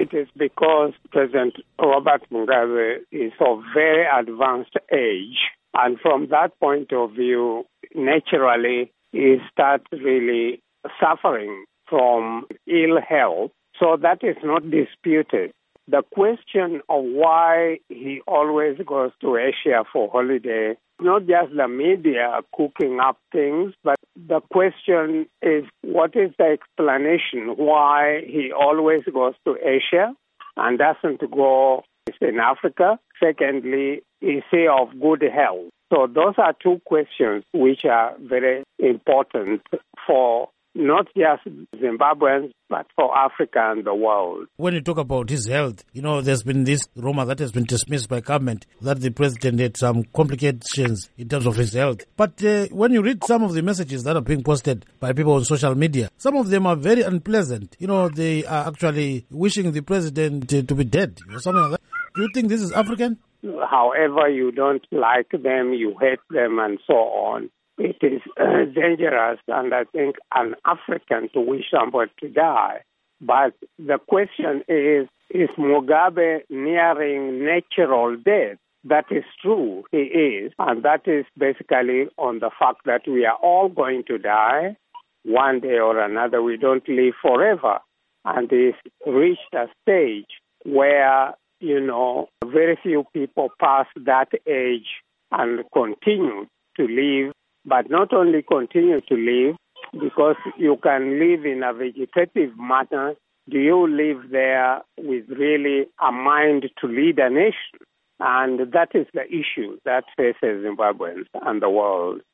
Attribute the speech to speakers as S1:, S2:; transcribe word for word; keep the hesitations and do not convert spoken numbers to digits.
S1: it is because President Robert Mugabe is of very advanced age. And from that point of view, naturally, he starts really suffering from ill health. So that is not disputed. The question of why he always goes to Asia for holiday, not just the media cooking up things, but the question is, what is the explanation why he always goes to Asia and doesn't go in Africa? Secondly, is he of good health? So those are two questions which are very important for not just Zimbabweans, but for Africa and the world.
S2: When you talk about his health, you know, there's been this rumor that has been dismissed by government that the president had some complications in terms of his health. But uh, when you read some of the messages that are being posted by people on social media, some of them are very unpleasant. You know, they are actually wishing the president to, to be dead or something like that. Do you think this is African?
S1: However, you don't like them, you hate them, and so on. It is uh, dangerous and I think un-African to wish somebody to die. But the question is, is Mugabe nearing natural death? That is true, he is. And that is basically on the fact that we are all going to die one day or another. We don't live forever. And he's reached a stage where, you know, very few people pass that age and continue to live. But not only continue to live, because you can live in a vegetative manner, do you live there with really a mind to lead a nation? And that is the issue that faces Zimbabweans and the world.